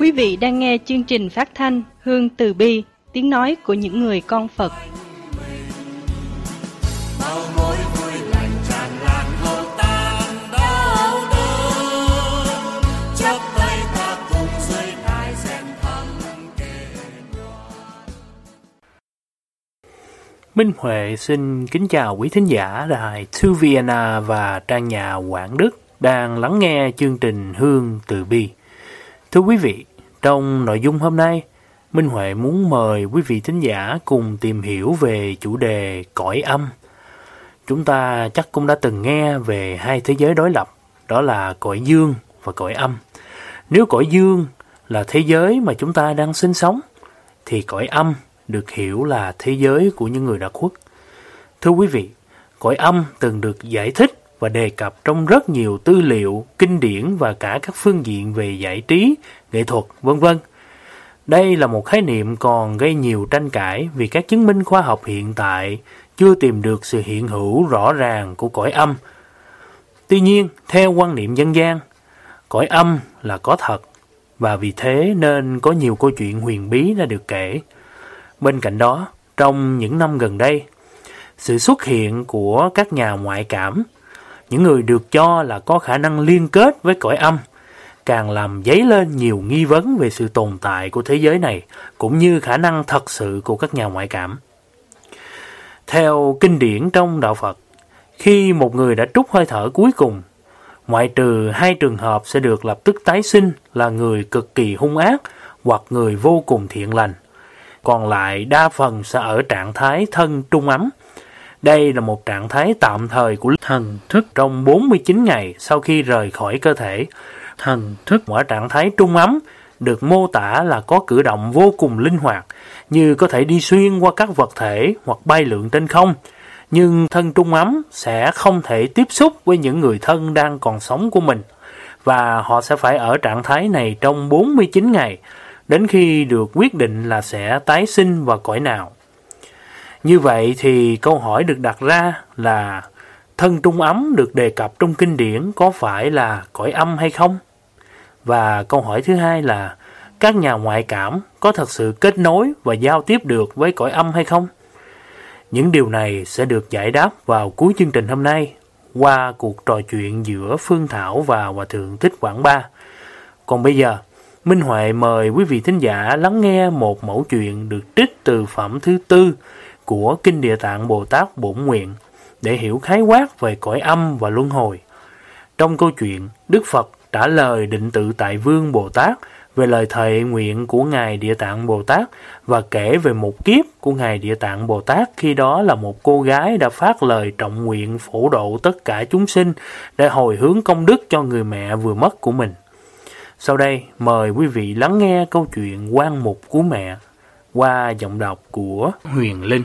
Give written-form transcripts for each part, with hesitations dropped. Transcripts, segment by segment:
Quý vị đang nghe chương trình phát thanh Hương Từ Bi, tiếng nói của những người con Phật. Minh Huệ xin kính chào quý thính giả đài Thư Vienna và trang nhà Quảng Đức đang lắng nghe chương trình Hương Từ Bi. Thưa quý vị, trong nội dung hôm nay, Minh Huệ muốn mời quý vị thính giả cùng tìm hiểu về chủ đề cõi âm. Chúng ta chắc cũng đã từng nghe về hai thế giới đối lập, đó là cõi dương và cõi âm. Nếu cõi dương là thế giới mà chúng ta đang sinh sống, thì cõi âm được hiểu là thế giới của những người đã khuất. Thưa quý vị, cõi âm từng được giải thích và đề cập trong rất nhiều tư liệu, kinh điển và cả các phương diện về giải trí, nghệ thuật, v.v. Đây là một khái niệm còn gây nhiều tranh cãi vì các chứng minh khoa học hiện tại chưa tìm được sự hiện hữu rõ ràng của cõi âm. Tuy nhiên, theo quan niệm dân gian, cõi âm là có thật, và vì thế nên có nhiều câu chuyện huyền bí đã được kể. Bên cạnh đó, trong những năm gần đây, sự xuất hiện của các nhà ngoại cảm, những người được cho là có khả năng liên kết với cõi âm, càng làm dấy lên nhiều nghi vấn về sự tồn tại của thế giới này, cũng như khả năng thật sự của các nhà ngoại cảm. Theo kinh điển trong Đạo Phật, khi một người đã trút hơi thở cuối cùng, ngoại trừ hai trường hợp sẽ được lập tức tái sinh là người cực kỳ hung ác hoặc người vô cùng thiện lành, còn lại đa phần sẽ ở trạng thái thân trung ấm. Đây là một trạng thái tạm thời của thần thức trong 49 ngày sau khi rời khỏi cơ thể. Thần thức ở trạng thái trung ấm được mô tả là có cử động vô cùng linh hoạt, như có thể đi xuyên qua các vật thể hoặc bay lượn trên không. Nhưng thân trung ấm sẽ không thể tiếp xúc với những người thân đang còn sống của mình, và họ sẽ phải ở trạng thái này trong 49 ngày, đến khi được quyết định là sẽ tái sinh vào cõi nào. Như vậy thì câu hỏi được đặt ra là thân trung ấm được đề cập trong kinh điển có phải là cõi âm hay không? Và câu hỏi thứ hai là các nhà ngoại cảm có thật sự kết nối và giao tiếp được với cõi âm hay không? Những điều này sẽ được giải đáp vào cuối chương trình hôm nay qua cuộc trò chuyện giữa Phương Thảo và Hòa Thượng Thích Quảng Ba. Còn bây giờ, Minh Huệ mời quý vị thính giả lắng nghe một mẩu chuyện được trích từ phẩm thứ 4 của Kinh Địa Tạng Bồ Tát Bổn Nguyện để hiểu khái quát về cõi âm và luân hồi. Trong câu chuyện, Đức Phật trả lời Định Tự Tại Vương Bồ Tát về lời thệ nguyện của Ngài Địa Tạng Bồ Tát và kể về một kiếp của Ngài Địa Tạng Bồ Tát khi đó là một cô gái đã phát lời trọng nguyện phổ độ tất cả chúng sinh để hồi hướng công đức cho người mẹ vừa mất của mình. Sau đây, mời quý vị lắng nghe câu chuyện Quan Mục của Mẹ qua giọng đọc của Huyền Linh.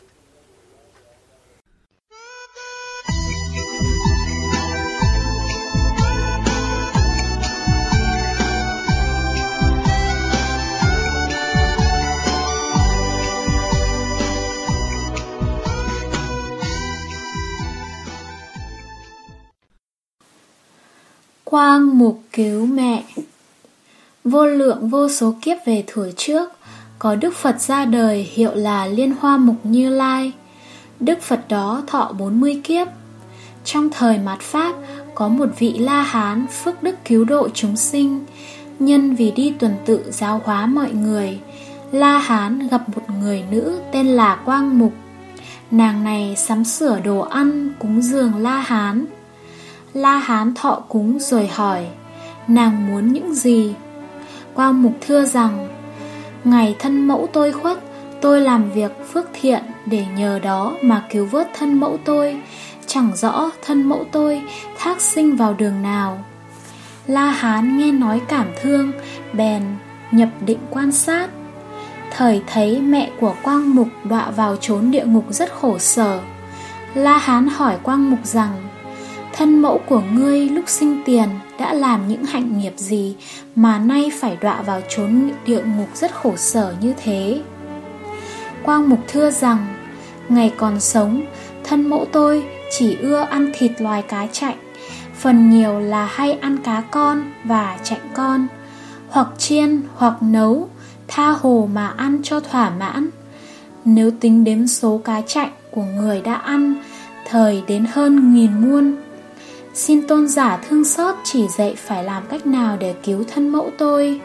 Quang Mục cứu mẹ. Vô lượng vô số kiếp về thuở trước, có Đức Phật ra đời hiệu là Liên Hoa Mục Như Lai. Đức Phật đó thọ 40 kiếp. Trong thời mạt Pháp, có một vị La Hán phước đức cứu độ chúng sinh. Nhân vì đi tuần tự giáo hóa mọi người, La Hán gặp một người nữ tên là Quang Mục. Nàng này sắm sửa đồ ăn cúng dường La Hán. La Hán thọ cúng rồi hỏi nàng muốn những gì. Quang Mục thưa rằng: ngày thân mẫu tôi khuất, tôi làm việc phước thiện để nhờ đó mà cứu vớt thân mẫu tôi. Chẳng rõ thân mẫu tôi thác sinh vào đường nào. La Hán nghe nói cảm thương, bèn nhập định quan sát. Thời thấy mẹ của Quang Mục đọa vào chốn địa ngục rất khổ sở. La Hán hỏi Quang Mục rằng: thân mẫu của ngươi lúc sinh tiền đã làm những hạnh nghiệp gì mà nay phải đọa vào chốn địa ngục rất khổ sở như thế? Quang Mục thưa rằng: ngày còn sống, thân mẫu tôi chỉ ưa ăn thịt loài cá chạch, phần nhiều là hay ăn cá con và chạnh con. hoặc chiên hoặc nấu, tha hồ mà ăn cho thỏa mãn. Nếu tính đếm số cá chạnh của người đã ăn, thời đến hơn 1000 muôn. Xin tôn giả thương xót chỉ dạy phải làm cách nào để cứu thân mẫu tôi.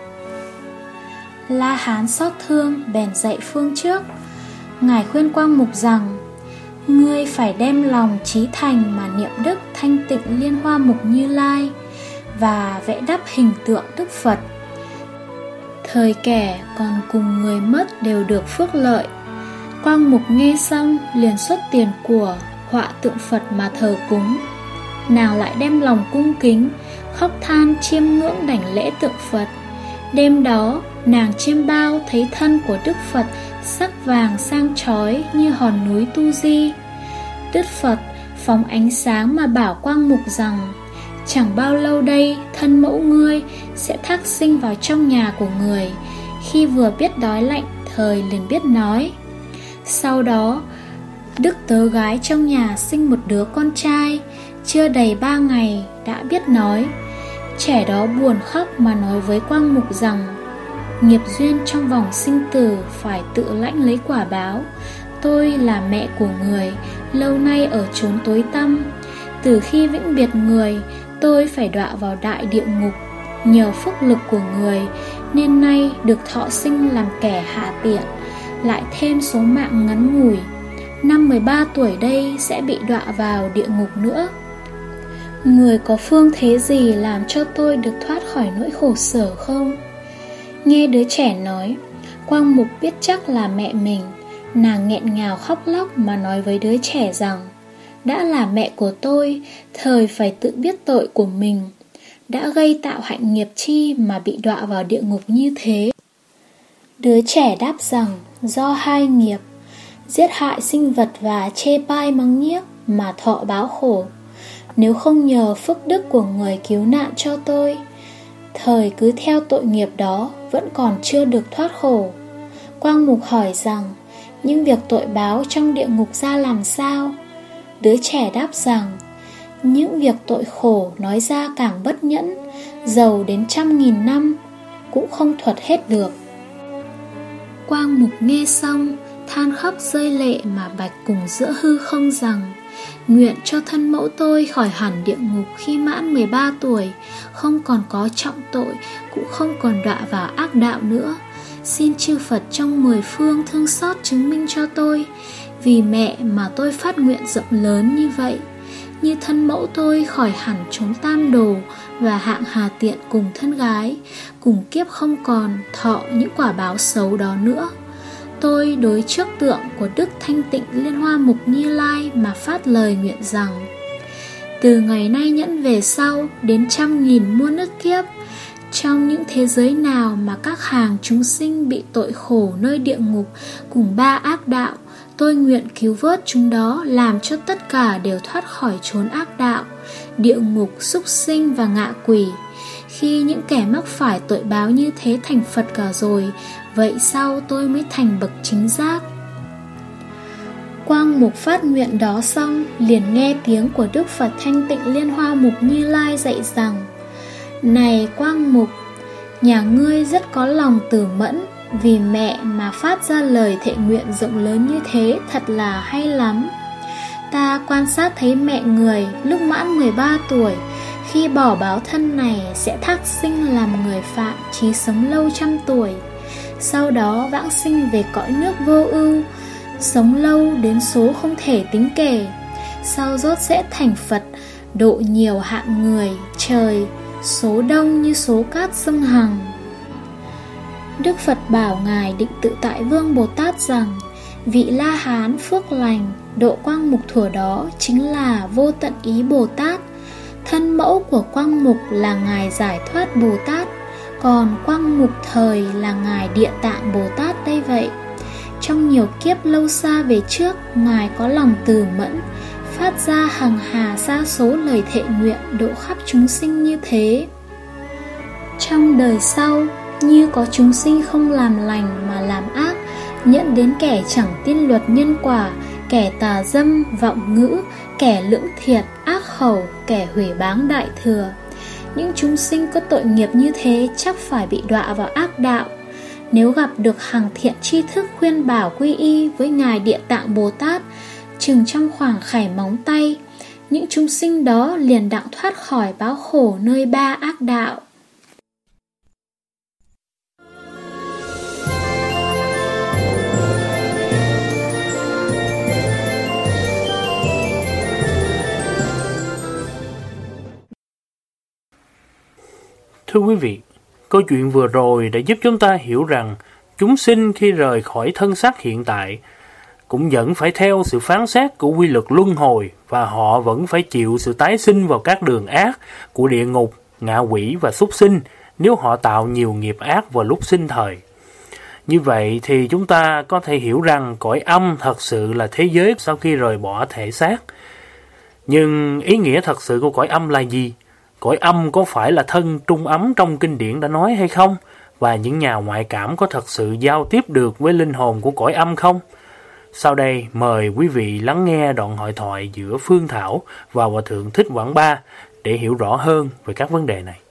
La Hán xót thương bèn dạy phương trước. Ngài khuyên Quang Mục rằng: ngươi phải đem lòng chí thành mà niệm đức thanh tịnh Liên Hoa Mục Như Lai và vẽ đắp hình tượng Đức Phật. Thời kẻ còn cùng người mất đều được phước lợi. Quang Mục nghe xong liền xuất tiền của họa tượng Phật mà thờ cúng. Nàng lại đem lòng cung kính, khóc than chiêm ngưỡng đảnh lễ tượng Phật. Đêm đó nàng chiêm bao thấy thân của Đức Phật sắc vàng sang chói như hòn núi Tu Di. Đức Phật phóng ánh sáng mà bảo Quang Mục rằng: chẳng bao lâu đây thân mẫu ngươi sẽ thác sinh vào trong nhà của người. Khi vừa biết đói lạnh, thời liền biết nói. Sau đó đức tớ gái trong nhà sinh một đứa con trai, chưa đầy 3 ngày đã biết nói. Trẻ đó buồn khóc mà nói với Quang Mục rằng: nghiệp duyên trong vòng sinh tử phải tự lãnh lấy quả báo. Tôi là mẹ của người, lâu nay ở chốn tối tăm. Từ khi vĩnh biệt người, tôi phải đọa vào đại địa ngục. Nhờ phúc lực của người nên nay được thọ sinh làm kẻ hạ tiện, lại thêm số mạng ngắn ngủi. Năm 13 tuổi đây sẽ bị đọa vào địa ngục nữa. Người có phương thế gì làm cho tôi được thoát khỏi nỗi khổ sở không? Nghe đứa trẻ nói, Quang Mục biết chắc là mẹ mình. Nàng nghẹn ngào khóc lóc mà nói với đứa trẻ rằng: đã là mẹ của tôi, thời phải tự biết tội của mình. Đã gây tạo hạnh nghiệp chi mà bị đọa vào địa ngục như thế? Đứa trẻ đáp rằng: do 2 nghiệp: giết hại sinh vật và chê bai mắng nhiếc mà thọ báo khổ. Nếu không nhờ phước đức của người cứu nạn cho tôi, thời cứ theo tội nghiệp đó vẫn còn chưa được thoát khổ. Quang Mục hỏi rằng: những việc tội báo trong địa ngục ra làm sao? Đứa trẻ đáp rằng: những việc tội khổ nói ra càng bất nhẫn, dầu đến 100.000 năm cũng không thuật hết được. Quang Mục nghe xong than khóc rơi lệ mà bạch cùng giữa hư không rằng: nguyện cho thân mẫu tôi khỏi hẳn địa ngục khi mãn 13 tuổi, không còn có trọng tội, cũng không còn đọa vào ác đạo nữa. Xin chư Phật trong 10 phương thương xót chứng minh cho tôi. Vì mẹ mà tôi phát nguyện rộng lớn như vậy. Như thân mẫu tôi khỏi hẳn chốn tam đồ và hạng hà tiện cùng thân gái, cùng kiếp không còn thọ những quả báo xấu đó nữa. Tôi đối trước tượng của Đức Thanh Tịnh Liên Hoa Mục Như Lai mà phát lời nguyện rằng: từ ngày nay nhẫn về sau đến 100.000 muôn ức kiếp, trong những thế giới nào mà các hàng chúng sinh bị tội khổ nơi địa ngục cùng 3 ác đạo, tôi nguyện cứu vớt chúng đó, làm cho tất cả đều thoát khỏi chốn ác đạo, địa ngục, súc sinh và ngạ quỷ. Khi những kẻ mắc phải tội báo như thế thành Phật cả rồi, vậy sau tôi mới thành bậc chính giác. Quang Mục phát nguyện đó xong, liền nghe tiếng của Đức Phật Thanh Tịnh Liên Hoa Mục Như Lai dạy rằng: này Quang Mục, nhà ngươi rất có lòng từ mẫn, vì mẹ mà phát ra lời thệ nguyện rộng lớn như thế thật là hay lắm. Ta quan sát thấy mẹ người lúc mãn 13 tuổi, khi bỏ báo thân này sẽ thác sinh làm người phạm, chí sống lâu 100 tuổi. Sau đó vãng sinh về cõi nước vô ưu, sống lâu đến số không thể tính kể. Sau rốt sẽ thành Phật, độ nhiều hạng người, trời, số đông như số cát sông Hằng. Đức Phật bảo Ngài Định Tự Tại Vương Bồ Tát rằng: vị La Hán phước lành độ Quang Mục thuở đó chính là Vô Tận Ý Bồ Tát. Thân mẫu của Quang Mục là Ngài Giải Thoát Bồ Tát, còn Quang Mục thời là Ngài Địa Tạng Bồ Tát đây vậy. Trong nhiều kiếp lâu xa về trước, Ngài có lòng từ mẫn, phát ra hằng hà sa số lời thệ nguyện độ khắp chúng sinh như thế. Trong đời sau, như có chúng sinh không làm lành mà làm ác, nhận đến kẻ chẳng tin luật nhân quả, kẻ tà dâm, vọng ngữ, kẻ lưỡng thiệt, ác khẩu, kẻ hủy báng đại thừa. Những chúng sinh có tội nghiệp như thế chắc phải bị đọa vào ác đạo. Nếu gặp được hằng thiện tri thức khuyên bảo quy y với Ngài Địa Tạng Bồ Tát, chừng trong khoảng khải móng tay, những chúng sinh đó liền đặng thoát khỏi báo khổ nơi ba ác đạo. Thưa quý vị, câu chuyện vừa rồi đã giúp chúng ta hiểu rằng chúng sinh khi rời khỏi thân xác hiện tại cũng vẫn phải theo sự phán xét của quy luật luân hồi, và họ vẫn phải chịu sự tái sinh vào các đường ác của địa ngục, ngạ quỷ và súc sinh nếu họ tạo nhiều nghiệp ác vào lúc sinh thời. Như vậy thì chúng ta có thể hiểu rằng cõi âm thật sự là thế giới sau khi rời bỏ thể xác. Nhưng ý nghĩa thật sự của cõi âm là gì? Cõi âm có phải là thân trung ấm trong kinh điển đã nói hay không? Và những nhà ngoại cảm có thật sự giao tiếp được với linh hồn của cõi âm không? Sau đây mời quý vị lắng nghe đoạn hội thoại giữa Phương Thảo và Hòa Thượng Thích Quảng Ba để hiểu rõ hơn về các vấn đề này.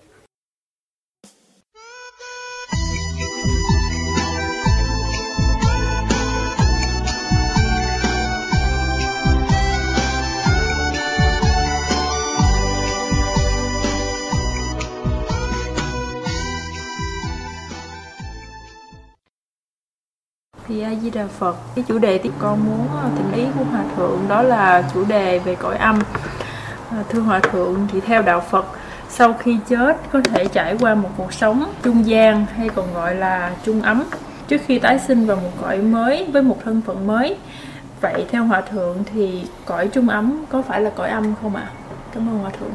Thì A Di Đà Phật, cái chủ đề thì con muốn thỉnh ý của Hòa Thượng đó là chủ đề về cõi âm. Thưa Hòa Thượng, thì theo đạo Phật, sau khi chết có thể trải qua một cuộc sống trung gian hay còn gọi là trung ấm trước khi tái sinh vào một cõi mới với một thân phận mới. Vậy theo Hòa Thượng thì cõi trung ấm có phải là cõi âm không ạ? Cảm ơn Hòa Thượng.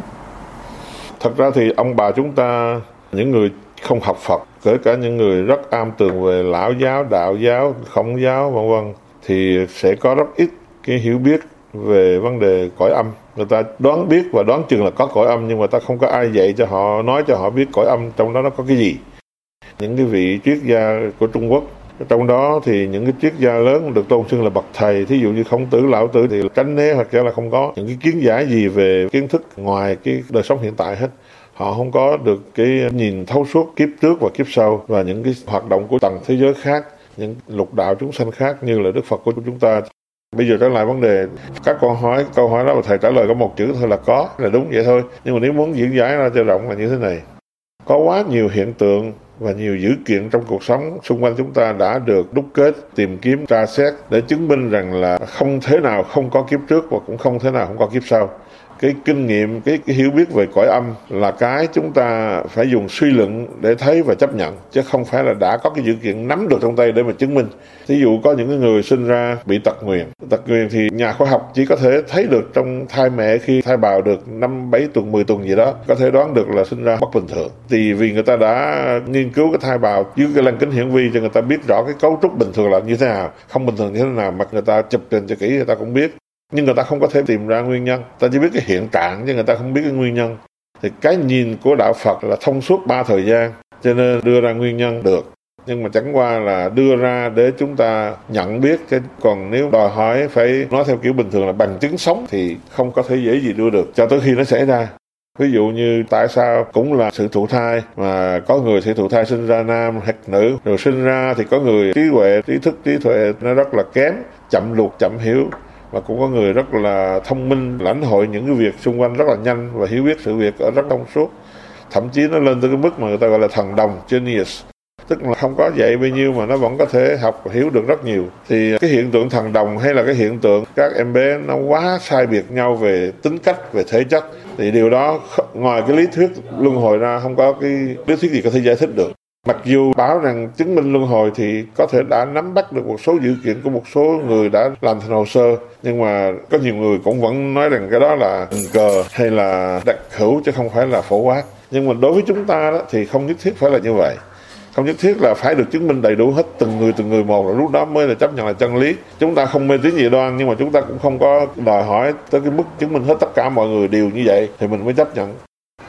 Thật ra thì ông bà chúng ta, những người không học Phật, kể cả những người rất am tường về lão giáo, đạo giáo, khổng giáo vân vân, thì sẽ có rất ít cái hiểu biết về vấn đề cõi âm. Người ta đoán biết và đoán chừng là có cõi âm, nhưng mà ta không có ai dạy cho họ, nói cho họ biết cõi âm trong đó nó có cái gì. Những cái vị triết gia của Trung Quốc, trong đó thì những cái triết gia lớn được tôn xưng là bậc thầy, thí dụ như Khổng Tử, Lão Tử thì tránh né hoặc者là không có những cái kiến giải gì về kiến thức ngoài cái đời sống hiện tại hết. Họ không có được cái nhìn thấu suốt kiếp trước và kiếp sau và những cái hoạt động của tầng thế giới khác, những lục đạo chúng sanh khác như là Đức Phật của chúng ta. Bây giờ trở lại vấn đề, các con hỏi câu hỏi đó mà thầy trả lời có một chữ thôi là có, là đúng vậy thôi. Nhưng mà nếu muốn diễn giải ra cho rộng là như thế này. Có quá nhiều hiện tượng và nhiều dữ kiện trong cuộc sống xung quanh chúng ta đã được đúc kết, tìm kiếm, tra xét để chứng minh rằng là không thể nào không có kiếp trước và cũng không thể nào không có kiếp sau. Cái kinh nghiệm, cái hiểu biết về cõi âm là cái chúng ta phải dùng suy luận để thấy và chấp nhận, chứ không phải là đã có cái dữ kiện nắm được trong tay để mà chứng minh. Ví dụ có những người sinh ra bị tật nguyền. Tật nguyền thì nhà khoa học chỉ có thể thấy được trong thai mẹ khi thai bào được 5, 7 tuần, 10 tuần gì đó, có thể đoán được là sinh ra bất bình thường. Thì vì người ta đã nghiên cứu cái thai bào dưới cái lăng kính hiển vi cho người ta biết rõ cái cấu trúc bình thường là như thế nào, không bình thường như thế nào, mà người ta chụp hình cho kỹ người ta cũng biết. Nhưng người ta không có thể tìm ra nguyên nhân, ta chỉ biết cái hiện trạng chứ người ta không biết cái nguyên nhân. Thì cái nhìn của đạo Phật là thông suốt 3 thời gian, cho nên đưa ra nguyên nhân được. Nhưng mà chẳng qua là đưa ra để chúng ta nhận biết, chứ còn nếu đòi hỏi phải nói theo kiểu bình thường là bằng chứng sống thì không có thể dễ gì đưa được cho tới khi nó xảy ra. Ví dụ như tại sao cũng là sự thụ thai mà có người sự thụ thai sinh ra nam hoặc nữ, rồi sinh ra thì có người trí huệ, trí thức, trí tuệ nó rất là kém, chậm luộc, chậm hiểu. Và cũng có người rất là thông minh, lãnh hội những cái việc xung quanh rất là nhanh và hiểu biết sự việc ở rất thông suốt. Thậm chí nó lên tới cái mức mà người ta gọi là thần đồng, genius. Tức là không có dạy bao nhiêu mà nó vẫn có thể học và hiểu được rất nhiều. Thì cái hiện tượng thần đồng hay là cái hiện tượng các em bé nó quá sai biệt nhau về tính cách, về thể chất, thì điều đó ngoài cái lý thuyết luân hồi ra không có cái lý thuyết gì có thể giải thích được. Mặc dù bảo rằng chứng minh luân hồi thì có thể đã nắm bắt được một số dữ kiện của một số người đã làm thành hồ sơ, nhưng mà có nhiều người cũng vẫn nói rằng cái đó là tình cờ hay là đặc hữu chứ không phải là phổ quát. Nhưng mà đối với chúng ta đó, thì không nhất thiết phải là như vậy. Không nhất thiết là phải được chứng minh đầy đủ hết từng người một, rồi lúc đó mới là chấp nhận là chân lý. Chúng ta không mê tín dị đoan, nhưng mà chúng ta cũng không có đòi hỏi tới cái mức chứng minh hết tất cả mọi người đều như vậy thì mình mới chấp nhận.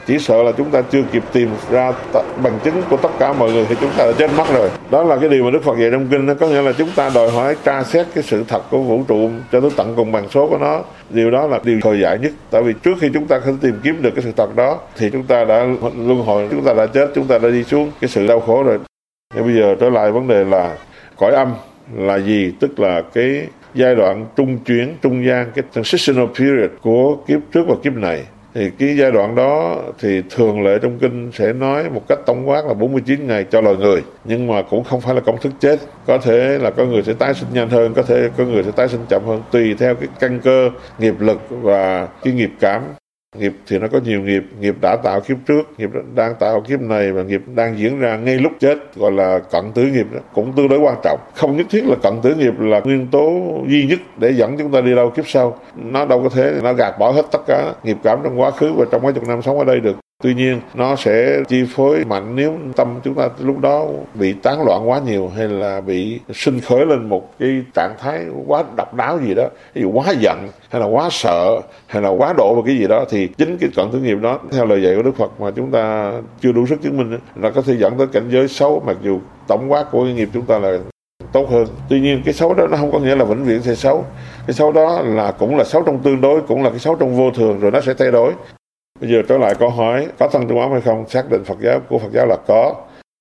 Chỉ sợ là chúng ta chưa kịp tìm ra bằng chứng của tất cả mọi người thì chúng ta đã chết mất rồi. Đó là cái điều mà Đức Phật dạy trong kinh đó. Có nghĩa là chúng ta đòi hỏi tra xét cái sự thật của vũ trụ cho tới tận cùng bằng số của nó. Điều đó là điều thời dại nhất. Tại vì trước khi chúng ta không tìm kiếm được cái sự thật đó thì chúng ta đã luân hồi, chúng ta đã chết, chúng ta đã đi xuống cái sự đau khổ rồi. Và bây giờ trở lại vấn đề là cõi âm là gì? Tức là cái giai đoạn trung chuyển, trung gian, cái transitional period của kiếp trước và kiếp này. Thì cái giai đoạn đó thì thường lệ trong kinh sẽ nói một cách tổng quát là 49 ngày cho loài người. Nhưng mà cũng không phải là công thức chết. Có thể là có người sẽ tái sinh nhanh hơn, có thể có người sẽ tái sinh chậm hơn, tùy theo cái căn cơ, nghiệp lực và cái nghiệp cảm. Nghiệp thì nó có nhiều nghiệp, nghiệp đã tạo kiếp trước, nghiệp đang tạo kiếp này và nghiệp đang diễn ra ngay lúc chết, gọi là cận tử nghiệp đó, cũng tương đối quan trọng. Không nhất thiết là cận tử nghiệp là nguyên tố duy nhất để dẫn chúng ta đi đâu kiếp sau. Nó đâu có thể, nó gạt bỏ hết tất cả nghiệp cảm trong quá khứ và trong mấy chục năm sống ở đây được. Tuy nhiên nó sẽ chi phối mạnh nếu tâm chúng ta lúc đó bị tán loạn quá nhiều, hay là bị sinh khởi lên một cái trạng thái quá độc đáo gì đó, ví dụ quá giận hay là quá sợ hay là quá độ vào cái gì đó, thì chính cái cận tử nghiệp đó theo lời dạy của Đức Phật mà chúng ta chưa đủ sức chứng minh là có thể dẫn tới cảnh giới xấu, mặc dù tổng quát của cái nghiệp chúng ta là tốt hơn. Tuy nhiên cái xấu đó nó không có nghĩa là vĩnh viễn sẽ xấu. Cái xấu đó là cũng là xấu trong tương đối, cũng là cái xấu trong vô thường, rồi nó sẽ thay đổi. Bây giờ trở lại câu hỏi có thân trong ấm hay không? Xác định Phật giáo của Phật giáo là có.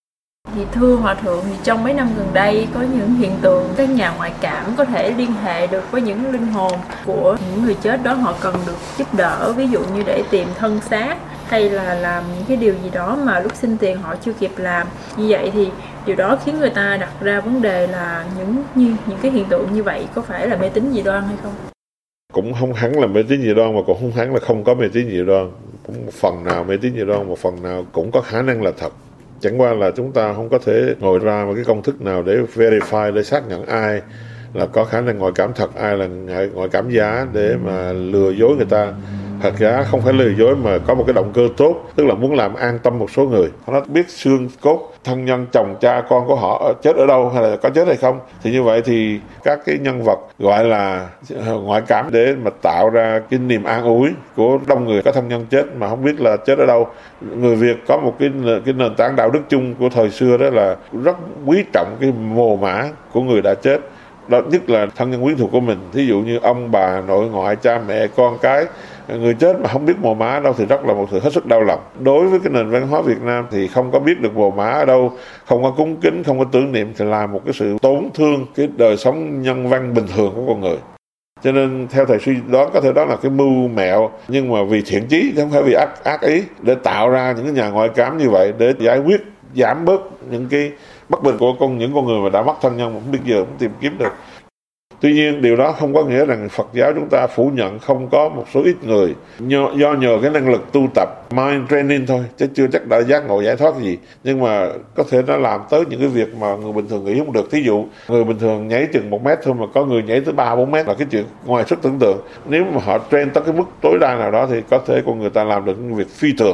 Thì thưa Hòa Thượng, thì trong mấy năm gần đây có những hiện tượng các nhà ngoại cảm có thể liên hệ được với những linh hồn của những người chết đó, họ cần được giúp đỡ, ví dụ như để tìm thân xác hay là làm những cái điều gì đó mà lúc sinh tiền họ chưa kịp làm. Như vậy thì điều đó khiến người ta đặt ra vấn đề là những cái hiện tượng như vậy có phải là mê tín dị đoan hay không? Cũng không hẳn là mê tín dị đoan, mà cũng không hẳn là không có mê tín dị đoan. Cũng một phần nào mê tín dị đoan, một phần nào cũng có khả năng là thật. Chẳng qua là chúng ta không có thể ngồi ra một cái công thức nào để verify, để xác nhận ai là có khả năng ngoại cảm thật, ai là ngoại cảm giả để mà lừa dối người ta. Thật ra không phải lừa dối mà có một cái động cơ tốt, tức là muốn làm an tâm một số người. Nó biết xương cốt, thân nhân, chồng, cha, con của họ chết ở đâu hay là có chết hay không. Thì như vậy thì các cái nhân vật gọi là ngoại cảm để mà tạo ra cái niềm an ủi của đông người có thân nhân chết mà không biết là chết ở đâu. Người Việt có một cái nền tảng đạo đức chung của thời xưa, đó là rất quý trọng cái mồ mả của người đã chết. Đó nhất là thân nhân quyến thuộc của mình, thí dụ như ông bà, nội ngoại, cha mẹ, con cái. Người chết mà không biết mồ mả ở đâu thì rất là một sự hết sức đau lòng. Đối với cái nền văn hóa Việt Nam thì không có biết được mồ mả ở đâu, không có cúng kính, không có tưởng niệm thì là một cái sự tổn thương cái đời sống nhân văn bình thường của con người. Cho nên theo thầy suy đoán có thể đó là cái mưu mẹo, nhưng mà vì thiện chí chứ không phải vì ác ý, để tạo ra những cái nhà ngoại cảm như vậy để giải quyết, giảm bớt những cái bất bình của những con người mà đã mất thân nhân mà không biết giờ không tìm kiếm được. Tuy nhiên điều đó không có nghĩa rằng Phật giáo chúng ta phủ nhận không có một số ít người do nhờ cái năng lực tu tập mind training thôi, chứ chưa chắc đã giác ngộ giải thoát gì, nhưng mà có thể nó làm tới những cái việc mà người bình thường nghĩ không được. Thí dụ người bình thường nhảy chừng 1 mét thôi mà có người nhảy tới 3-4 mét là cái chuyện ngoài sức tưởng tượng. Nếu mà họ train tới cái mức tối đa nào đó thì có thể con người ta làm được những việc phi thường.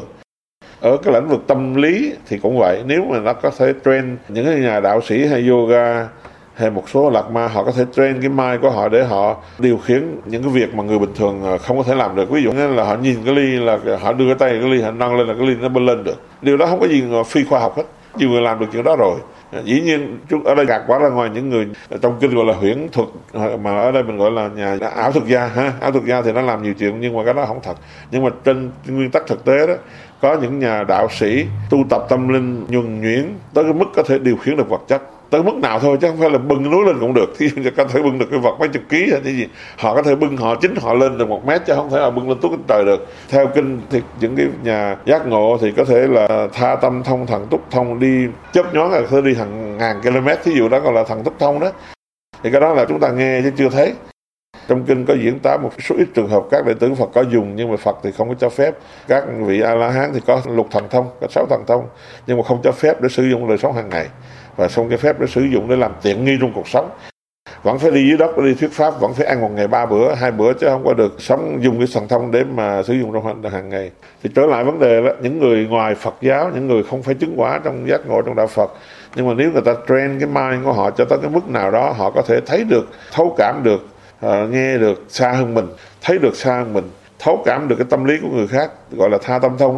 Ở cái lĩnh vực tâm lý thì cũng vậy, nếu mà nó có thể train những cái nhà đạo sĩ hay yoga hay một số lạc ma, họ có thể train cái mind của họ để họ điều khiển những cái việc mà người bình thường không có thể làm được. Ví dụ như là họ nhìn cái ly là họ đưa cái tay cái ly, họ nâng lên là cái ly nó bơi lên được. Điều đó không có gì phi khoa học hết, nhiều người làm được chuyện đó rồi. Dĩ nhiên ở đây gạt quá ra ngoài những người trong kinh gọi là huyễn thuật, mà ở đây mình gọi là nhà ảo thuật gia ha. Ảo thuật gia thì nó làm nhiều chuyện nhưng mà cái đó không thật. Nhưng mà trên nguyên tắc thực tế đó, có những nhà đạo sĩ tu tập tâm linh nhuần nhuyễn tới cái mức có thể điều khiển được vật chất tới mức nào thôi, chứ không phải là bưng núi lên cũng được. Thì có thể bưng được cái vật mấy chục ký hay gì, họ có thể bưng họ chính họ lên được 1 mét, chứ không thể là bưng lên tuốt trên trời được. Theo kinh thì những cái nhà giác ngộ thì có thể là tha tâm thông, thần túc thông, đi chớp nhoáng là có thể đi hàng ngàn km, thí dụ đó gọi là thần túc thông đó. Thì cái đó là chúng ta nghe chứ chưa thấy. Trong kinh có diễn tả một số ít trường hợp các đệ tử Phật có dùng, nhưng mà Phật thì không có cho phép. Các vị A-la-hán thì có lục thần thông, có 6 thần thông, nhưng mà không cho phép để sử dụng đời sống hàng ngày, và không cho phép để sử dụng để làm tiện nghi trong cuộc sống. Vẫn phải đi dưới đất để đi thuyết pháp, vẫn phải ăn một ngày 3 bữa, 2 bữa, chứ không có được sống dùng cái thần thông để mà sử dụng trong hàng ngày. Thì trở lại vấn đề đó, những người ngoài Phật giáo, những người không phải chứng quả trong giác ngộ trong đạo Phật, nhưng mà nếu người ta train cái mind của họ cho tới cái mức nào đó, họ có thể thấy được, thấu cảm được, nghe được xa hơn mình, thấy được xa hơn mình, thấu cảm được cái tâm lý của người khác, gọi là tha tâm thông đó.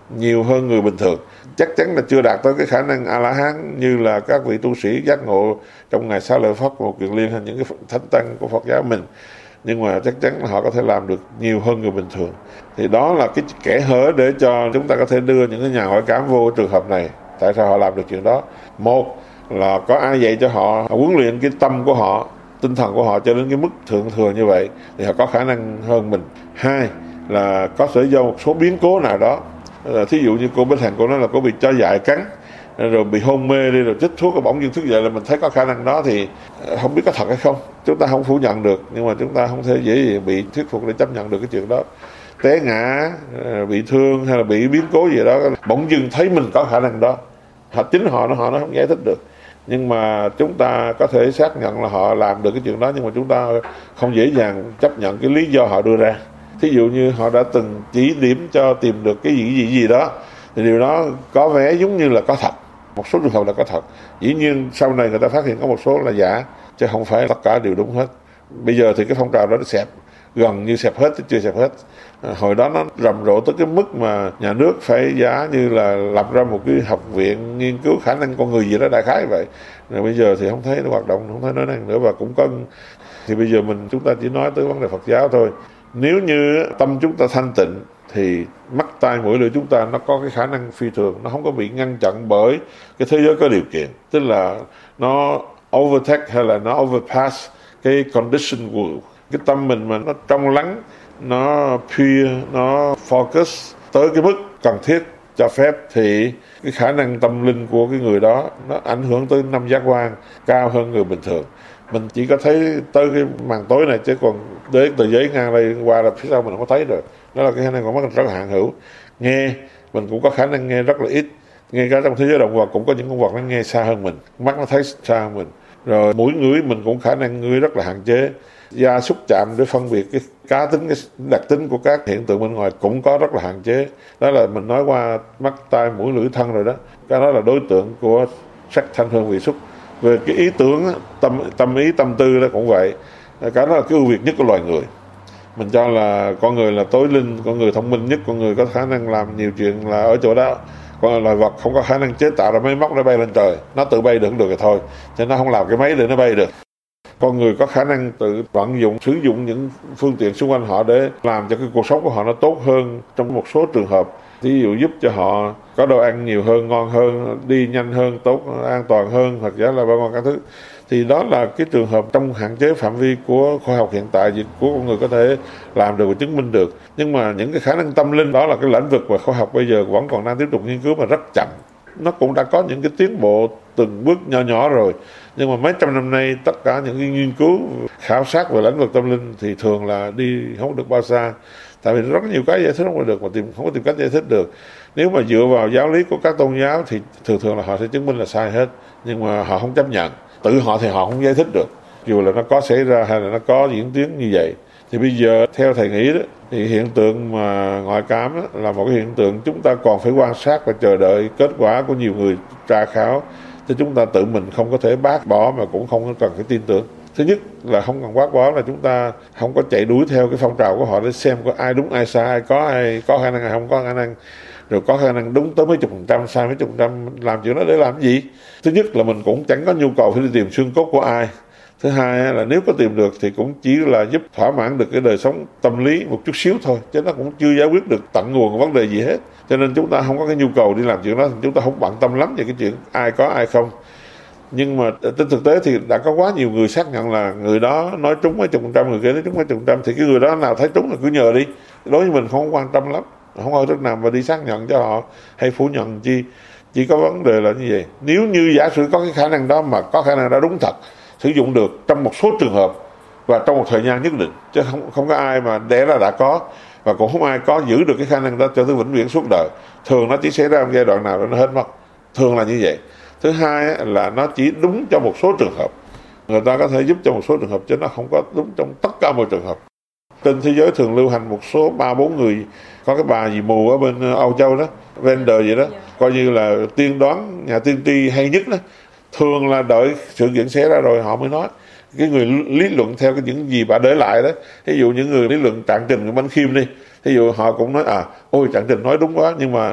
nhiều hơn người bình thường. Chắc chắn là chưa đạt tới cái khả năng A-la-hán như là các vị tu sĩ giác ngộ trong ngày Xá Lợi Phất, một Kiền Liên hay những cái thánh tăng của Phật giáo mình, nhưng mà chắc chắn là họ có thể làm được nhiều hơn người bình thường. Thì đó là cái kẽ hở để cho chúng ta có thể đưa những cái nhà ngoại cảm vô trường hợp này. Tại sao họ làm được chuyện đó? Một là có ai dạy cho họ huấn luyện cái tâm của họ, tinh thần của họ cho đến cái mức thượng thừa như vậy thì họ có khả năng hơn mình. Hai là có thể do một số biến cố nào đó, thí dụ như cô Bích Hằng cô nói là cô bị chó dại cắn rồi bị hôn mê đi, rồi chích thuốc rồi bỗng dưng thức dậy là mình thấy có khả năng đó, thì không biết có thật hay không, chúng ta không phủ nhận được, nhưng mà chúng ta không thể dễ dàng bị thuyết phục để chấp nhận được cái chuyện đó. Té ngã, bị thương hay là bị biến cố gì đó, bỗng dưng thấy mình có khả năng đó, chính họ nó không giải thích được, nhưng mà chúng ta có thể xác nhận là họ làm được cái chuyện đó, nhưng mà chúng ta không dễ dàng chấp nhận cái lý do họ đưa ra. Thí dụ như họ đã từng chỉ điểm cho tìm được cái gì đó, thì điều đó có vẻ giống như là có thật. Một số trường hợp là có thật, dĩ nhiên sau này người ta phát hiện có một số là giả, chứ không phải tất cả đều đúng hết. Bây giờ thì cái phong trào đó nó xẹp, gần như xẹp hết chứ chưa xẹp hết. Hồi đó nó rầm rộ tới cái mức mà nhà nước phải giá như là lập ra một cái học viện nghiên cứu khả năng con người gì đó, đại khái vậy. Rồi bây giờ thì không thấy nó hoạt động, không thấy nói năng nữa, và cũng có. Thì bây giờ chúng ta chỉ nói tới vấn đề Phật giáo thôi. Nếu như tâm chúng ta thanh tịnh thì mắt tai mũi lưỡi chúng ta nó có cái khả năng phi thường, nó không có bị ngăn chặn bởi cái thế giới có điều kiện, tức là nó overtake hay là nó overpass cái condition của cái tâm mình, mà nó trong lắng, nó pure, nó focus tới cái mức cần thiết cho phép, thì cái khả năng tâm linh của cái người đó nó ảnh hưởng tới 5 giác quan cao hơn người bình thường. Mình chỉ có thấy tới cái màn tối này, chứ còn để tờ giấy ngang đây qua là phía sau mình không có thấy được. Đó là cái khả năng của mắt rất là hạn hữu. Nghe, mình cũng có khả năng nghe rất là ít. Ngay cả trong thế giới động vật cũng có những con vật nó nghe xa hơn mình, mắt nó thấy xa hơn mình. Rồi mũi ngửi mình cũng khả năng ngửi rất là hạn chế. Da xúc chạm để phân biệt cái cá tính, cái đặc tính của các hiện tượng bên ngoài cũng có rất là hạn chế. Đó là mình nói qua mắt, tai, mũi, lưỡi, thân rồi đó. Cái đó là đối tượng của sắc, thanh, hương, vị, xúc. Về cái ý tưởng, tâm ý, tâm tư đó cũng vậy. Cái đó là cái ưu việt nhất của loài người. Mình cho là con người là tối linh, con người thông minh nhất, con người có khả năng làm nhiều chuyện là ở chỗ đó. Còn loài vật không có khả năng chế tạo ra máy móc để bay lên trời, nó tự bay được rồi thôi, cho nó không làm cái máy để nó bay được. Con người có khả năng tự vận dụng, sử dụng những phương tiện xung quanh họ để làm cho cái cuộc sống của họ nó tốt hơn trong một số trường hợp. Ví dụ giúp cho họ có đồ ăn nhiều hơn, ngon hơn, đi nhanh hơn, tốt, an toàn hơn, hoặc giả là bao nhiêu các thứ. Thì đó là cái trường hợp trong hạn chế phạm vi của khoa học hiện tại, của con người có thể làm được và chứng minh được. Nhưng mà những cái khả năng tâm linh đó là cái lĩnh vực mà khoa học bây giờ vẫn còn đang tiếp tục nghiên cứu mà rất chậm. Nó cũng đã có những cái tiến bộ từng bước nhỏ nhỏ rồi, nhưng mà mấy trăm năm nay tất cả những cái nghiên cứu khảo sát về lĩnh vực tâm linh thì thường là đi không được bao xa. Tại vì rất nhiều cái giải thích không được, mà không có tìm cách giải thích được. Nếu mà dựa vào giáo lý của các tôn giáo thì thường là họ sẽ chứng minh là sai hết, nhưng mà họ không chấp nhận. Tự họ thì họ không giải thích được, dù là nó có xảy ra hay là nó có diễn tiến như vậy. Thì bây giờ theo thầy nghĩ đó, thì hiện tượng mà ngoại cảm đó, là một cái hiện tượng chúng ta còn phải quan sát và chờ đợi kết quả của nhiều người tra khảo, chứ chúng ta tự mình không có thể bác bỏ mà cũng không cần phải tin tưởng. Thứ nhất là không cần bác bỏ là chúng ta không có chạy đuổi theo cái phong trào của họ để xem có ai đúng ai sai, ai có khả năng hay không có khả năng, rồi có khả năng đúng tới mấy chục %, sai mấy chục %, làm chuyện đó để làm gì? Thứ nhất là mình cũng chẳng có nhu cầu phải đi tìm xương cốt của ai. Thứ hai là nếu có tìm được thì cũng chỉ là giúp thỏa mãn được cái đời sống tâm lý một chút xíu thôi, chứ nó cũng chưa giải quyết được tận nguồn vấn đề gì hết. Cho nên chúng ta không có cái nhu cầu đi làm chuyện đó, chúng ta không bận tâm lắm về cái chuyện ai có ai không. Nhưng mà trên thực tế thì đã có quá nhiều người xác nhận là người đó nói trúng mấy chục %, người kia nói trúng mấy chục %, thì cái người đó nào thấy trúng là cứ nhờ đi. Đối với mình không quan tâm lắm, không có rất nào mà đi xác nhận cho họ hay phủ nhận chi. Chỉ có vấn đề là như vậy. Nếu như giả sử có cái khả năng đó mà có khả năng đó đúng thật, sử dụng được trong một số trường hợp và trong một thời gian nhất định, chứ không có ai mà đẻ ra đã có, và cũng không ai có giữ được cái khả năng đó cho tới vĩnh viễn suốt đời. Thường nó chỉ xảy ra trong giai đoạn nào đó nó hết mất, thường là như vậy. Thứ hai là nó chỉ đúng cho một số trường hợp, người ta có thể giúp cho một số trường hợp chứ nó không có đúng trong tất cả mọi trường hợp. Trên thế giới thường lưu hành một số 3-4 người, có cái bà gì mù ở bên Âu Châu đó, Vendor gì đó, coi như là tiên đoán, nhà tiên tri hay nhất đó. Thường là đợi sự kiện xảy ra rồi họ mới nói. Cái người lý luận theo cái những gì bà để lại đó, ví dụ những người lý luận Trạng Trình của Bánh Khiêm đi, ví dụ họ cũng nói ôi Trạng Trình nói đúng quá, nhưng mà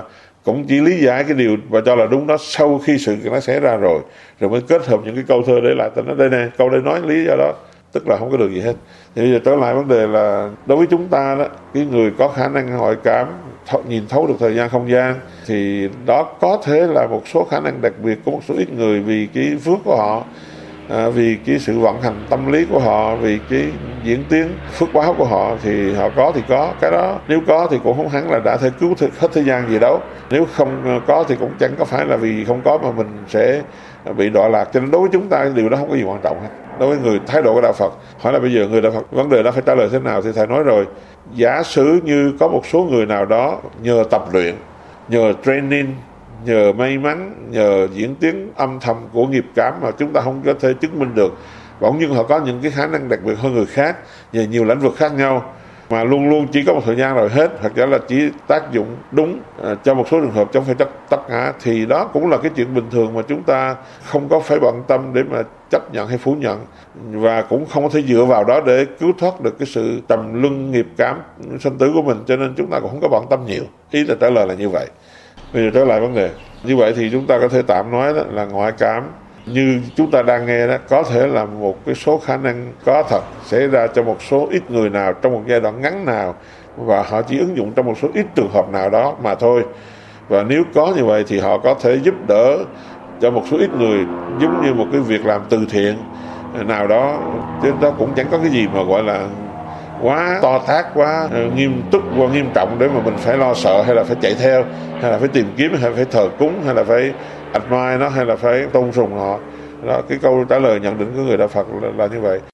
cũng chỉ lý giải cái điều và cho là đúng đó sau khi sự nó xảy ra rồi mới kết hợp những cái câu thơ để lại. Ta nói đây nè, câu đây nói lý do đó, tức là không có được gì hết. Thì bây giờ trở lại vấn đề là đối với chúng ta đó, cái người có khả năng ngoại cảm, nhìn thấu được thời gian không gian, thì đó có thể là một số khả năng đặc biệt của một số ít người vì cái phước của họ, vì cái sự vận hành tâm lý của họ, vì cái diễn tiến phước báo của họ, thì họ có thì có cái đó. Nếu có thì cũng không hẳn là đã thể cứu hết thế gian gì đâu. Nếu không có thì cũng chẳng có phải là vì không có mà mình sẽ bị đọa lạc. Cho nên đối với chúng ta điều đó không có gì quan trọng hết. Đối với người thái độ của đạo Phật, hỏi là bây giờ người đạo Phật vấn đề đó phải trả lời thế nào, thì thầy nói rồi, giả sử như có một số người nào đó nhờ tập luyện, nhờ training, nhờ may mắn, nhờ diễn tiến âm thầm của nghiệp cảm mà chúng ta không có thể chứng minh được, bỗng nhiên họ có những cái khả năng đặc biệt hơn người khác về nhiều lĩnh vực khác nhau, mà luôn luôn chỉ có một thời gian rồi hết, hoặc者là chỉ tác dụng đúng cho một số trường hợp, chứ không phải tất cả, thì đó cũng là cái chuyện bình thường mà chúng ta không có phải bận tâm để mà chấp nhận hay phủ nhận, và cũng không có thể dựa vào đó để cứu thoát được cái sự trầm luân nghiệp cảm sinh tử của mình, cho nên chúng ta cũng không có bận tâm nhiều. Ý là trả lời là như vậy. Bây giờ trở lại vấn đề như vậy thì chúng ta có thể tạm nói đó là ngoại cảm như chúng ta đang nghe đó có thể là một cái số khả năng có thật xảy ra cho một số ít người nào trong một giai đoạn ngắn nào, và họ chỉ ứng dụng trong một số ít trường hợp nào đó mà thôi. Và nếu có như vậy thì họ có thể giúp đỡ cho một số ít người, giống như một cái việc làm từ thiện nào đó, chứ đó cũng chẳng có cái gì mà gọi là quá to tát, quá nghiêm túc, quá nghiêm trọng để mà mình phải lo sợ, hay là phải chạy theo, hay là phải tìm kiếm, hay là phải thờ cúng, hay là phải admire nó, hay là phải tôn sùng họ. Đó, cái câu trả lời nhận định của người đạo Phật là như vậy.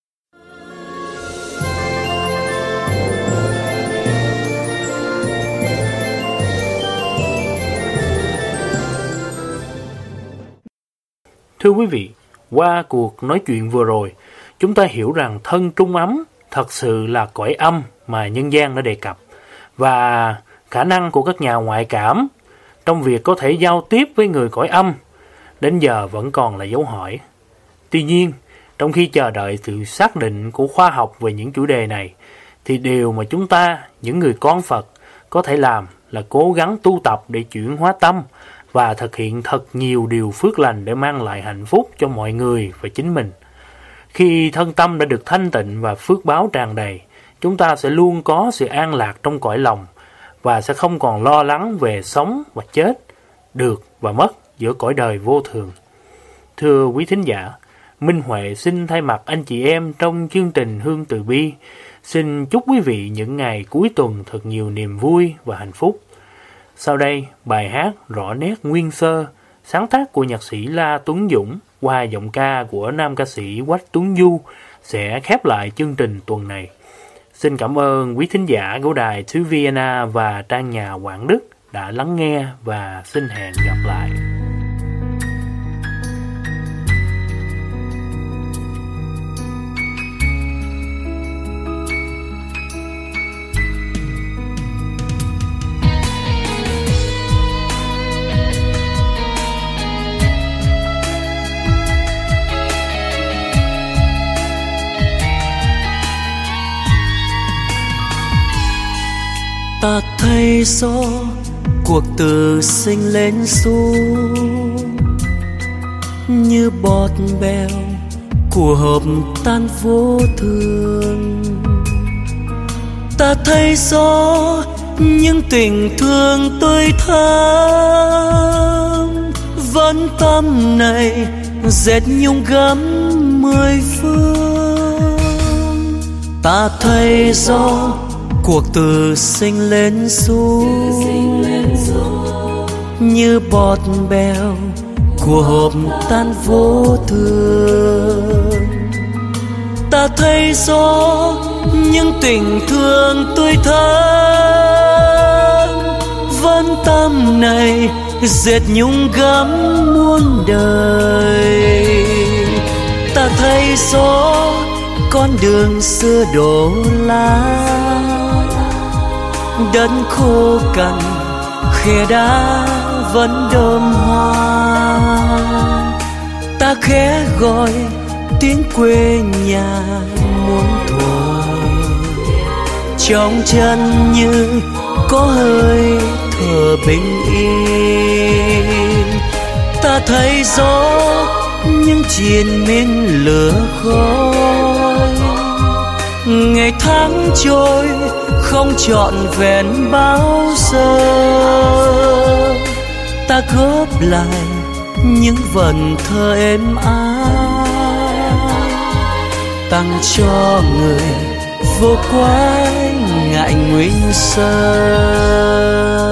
Thưa quý vị, qua cuộc nói chuyện vừa rồi, chúng ta hiểu rằng thân trung ấm thật sự là cõi âm mà nhân gian đã đề cập, và khả năng của các nhà ngoại cảm trong việc có thể giao tiếp với người cõi âm đến giờ vẫn còn là dấu hỏi. Tuy nhiên, trong khi chờ đợi sự xác định của khoa học về những chủ đề này, thì điều mà chúng ta, những người con Phật, có thể làm là cố gắng tu tập để chuyển hóa tâm và thực hiện thật nhiều điều phước lành để mang lại hạnh phúc cho mọi người và chính mình. Khi thân tâm đã được thanh tịnh và phước báo tràn đầy, chúng ta sẽ luôn có sự an lạc trong cõi lòng và sẽ không còn lo lắng về sống và chết, được và mất giữa cõi đời vô thường. Thưa quý thính giả, Minh Huệ xin thay mặt anh chị em trong chương trình Hương Từ Bi, xin chúc quý vị những ngày cuối tuần thật nhiều niềm vui và hạnh phúc. Sau đây, bài hát rõ nét nguyên sơ, sáng tác của nhạc sĩ La Tuấn Dũng qua giọng ca của nam ca sĩ Quách Tuấn Du sẽ khép lại chương trình tuần này. Xin cảm ơn quý thính giả của đài Thứ Vienna và trang nhà Quảng Đức đã lắng nghe, và xin hẹn gặp lại. Ta thấy rõ cuộc từ sinh lên xuống như bọt bèo của hợp tan vô thường. Ta thấy rõ những tình thương tươi thắm, vẫn tâm này dệt nhung gấm mười phương. Ta thấy rõ cuộc từ sinh lên xuống như bọt bèo của hộp tan vô thường. Ta thấy rõ những tình thương tươi thắm, vẫn tâm này dệt nhung gấm muôn đời. Ta thấy rõ con đường xưa đổ lá, đất khô cằn khe đá vẫn đơm hoa. Ta khẽ gọi tiếng quê nhà muôn thuở, trong chân như có hơi thở bình yên. Ta thấy gió những triền miên lửa khói, ngày tháng trôi không trọn vẹn bao giờ. Ta góp lại những vần thơ êm ái, tặng cho người vô quái ngại nguyên sơ.